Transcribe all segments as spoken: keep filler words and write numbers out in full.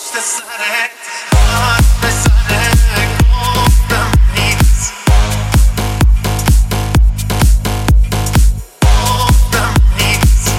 پشت سرت حرف بزنه گفتم نیست گفتم نیست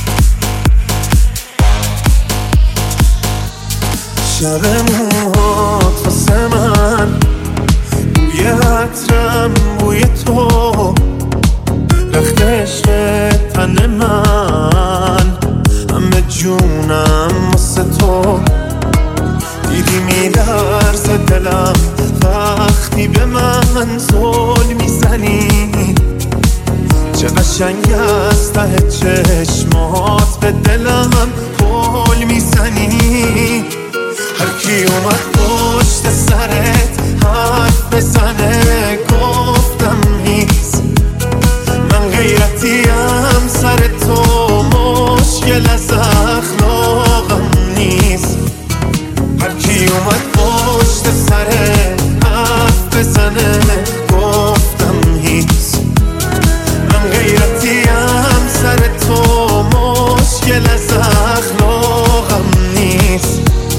شب موهات واسه من بوی عطرم بوی تو رخت عشق تن من همه جونم واسه تو دیدی میلرزه دلم وقتی به من زل میزنی چه قشنگ از ته چشمات به دلم پل میزنی هر کی اومد پشت سرت حرف بزنه گفتم نیست من غیرتیم سر تو مشکل از اخلاقم نیست هر کی اومد پشت سرت حرف بزنه گفتم نیست من غیرتیم سر تو مشکل از اخلاقم نیست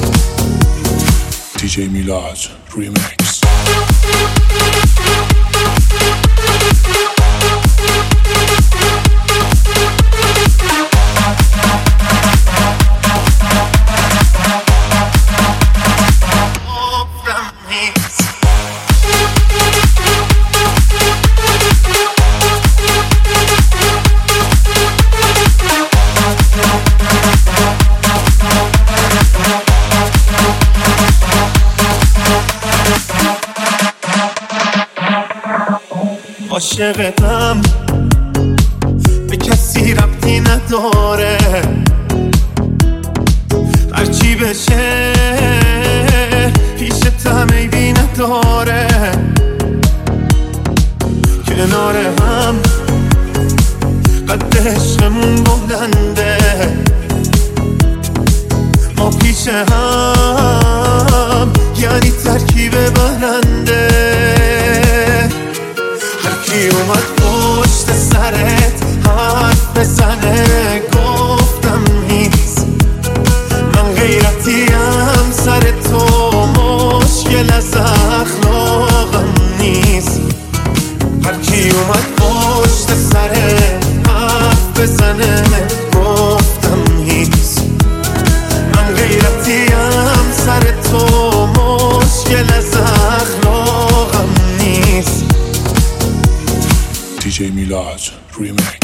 دی جی میلاد ریمیکس عاشقتم به کسی ربطی نداره هرچی بشه پیشتم عیبی نداره کنار هم قد عشقمون بلنده ما پیش هم یعنی ترکیب برنده کی اومد پشت سرت حرف بزنه گفتم نیست من غیرتیم سر تو مشکل از اخلاقم نیست هر کی اومد پشت سرت حرف بزنه گفتم نیست من غیرتیم سر تو مشکل از اخلاقم نیست دی جی میلاد ریمیکس